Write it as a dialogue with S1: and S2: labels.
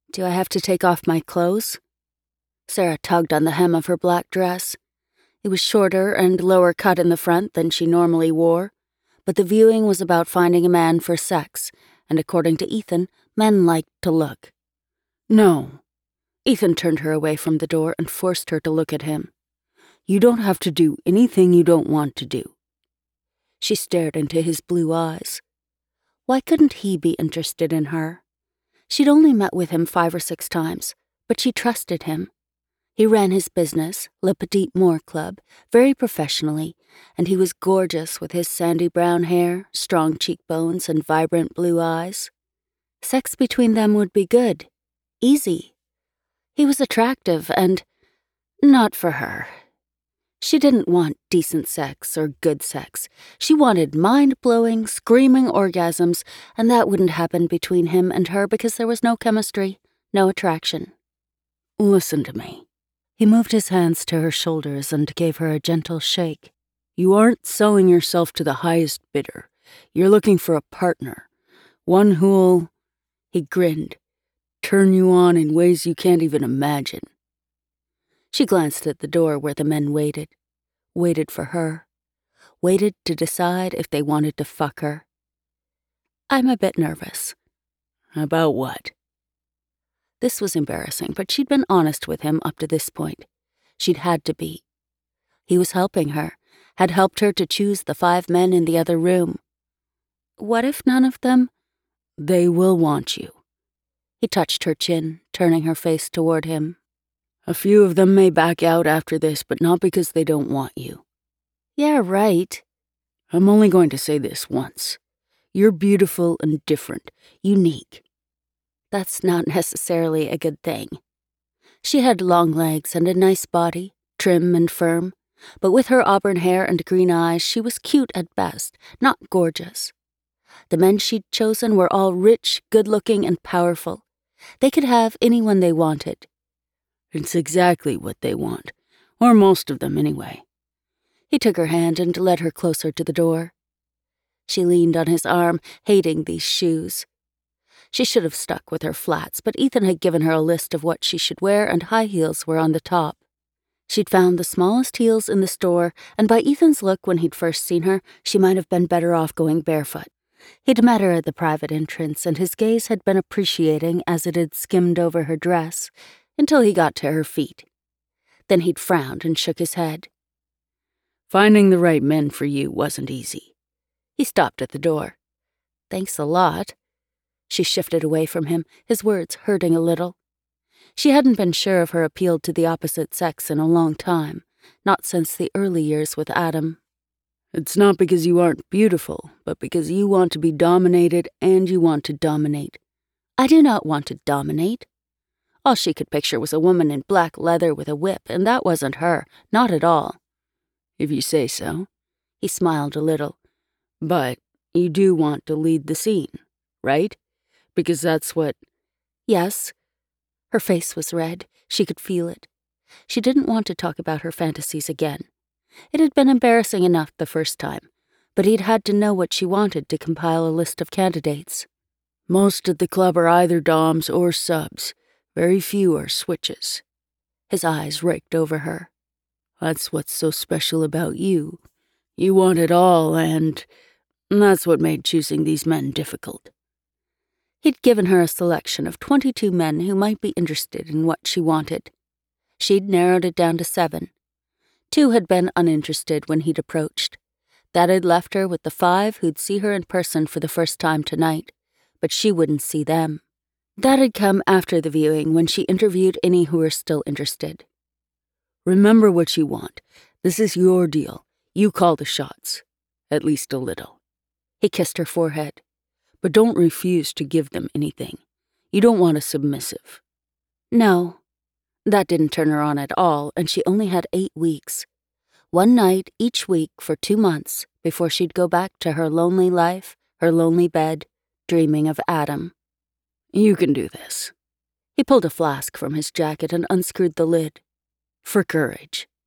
S1: Do I have to take off my clothes? Sarah tugged on the hem of her black dress. It was shorter and lower cut in the front than she normally wore, but the viewing was about finding a man for sex, and according to Ethan, men liked to look. No. Ethan turned her away from the door and forced her to look at him. You don't have to do anything you don't want to do. She stared into his blue eyes. Why couldn't he be interested in her? She'd only met with him 5 or 6 times, but she trusted him. He ran his business, Le Petit Moor Club, very professionally, and he was gorgeous with his sandy brown hair, strong cheekbones, and vibrant blue eyes. Sex between them would be good. Easy. He was attractive and not for her. She didn't want decent sex or good sex. She wanted mind-blowing, screaming orgasms, and that wouldn't happen between him and her because there was no chemistry, no attraction. Listen to me. He moved his hands to her shoulders and gave her a gentle shake. You aren't selling yourself to the highest bidder. You're looking for a partner. One who'll, he grinned, turn you on in ways you can't even imagine. She glanced at the door where the men waited for her, waited to decide if they wanted to fuck her. I'm a bit nervous. About what? This was embarrassing, but she'd been honest with him up to this point. She'd had to be. He was helping her, had helped her to choose the 5 men in the other room. What if none of them? They will want you. He touched her chin, turning her face toward him. A few of them may back out after this, but not because they don't want you. Yeah, right. I'm only going to say this once. You're beautiful and different, unique. That's not necessarily a good thing. She had long legs and a nice body, trim and firm, but with her auburn hair and green eyes, she was cute at best, not gorgeous. The men she'd chosen were all rich, good-looking, and powerful. They could have anyone they wanted. It's exactly what they want, or most of them anyway. He took her hand and led her closer to the door. She leaned on his arm, hating these shoes. She should have stuck with her flats, but Ethan had given her a list of what she should wear, and high heels were on the top. She'd found the smallest heels in the store, and by Ethan's look when he'd first seen her, she might have been better off going barefoot. He'd met her at the private entrance, and his gaze had been appreciating as it had skimmed over her dress, until he got to her feet. Then he'd frowned and shook his head. Finding the right men for you wasn't easy. He stopped at the door. Thanks a lot. She shifted away from him, his words hurting a little. She hadn't been sure of her appeal to the opposite sex in a long time, not since the early years with Adam. It's not because you aren't beautiful, but because you want to be dominated and you want to dominate. I do not want to dominate. All she could picture was a woman in black leather with a whip, and that wasn't her, not at all. If you say so. He smiled a little. But you do want to lead the scene, right? Because that's what... Yes. Her face was red. She could feel it. She didn't want to talk about her fantasies again. It had been embarrassing enough the first time, but he'd had to know what she wanted to compile a list of candidates. Most at the club are either doms or subs. Very few are switches. His eyes raked over her. That's what's so special about you. You want it all, and that's what made choosing these men difficult. He'd given her a selection of 22 men who might be interested in what she wanted. She'd narrowed it down to 7. 2 had been uninterested when he'd approached. That had left her with the 5 who'd see her in person for the first time tonight, but she wouldn't see them. That had come after the viewing when she interviewed any who were still interested. Remember what you want. This is your deal. You call the shots. At least a little. He kissed her forehead. But don't refuse to give them anything. You don't want a submissive. No. That didn't turn her on at all, and she only had 8 weeks. 1 night each week for 2 months before she'd go back to her lonely life, her lonely bed, dreaming of Adam. You can do this. He pulled a flask from his jacket and unscrewed the lid. For courage.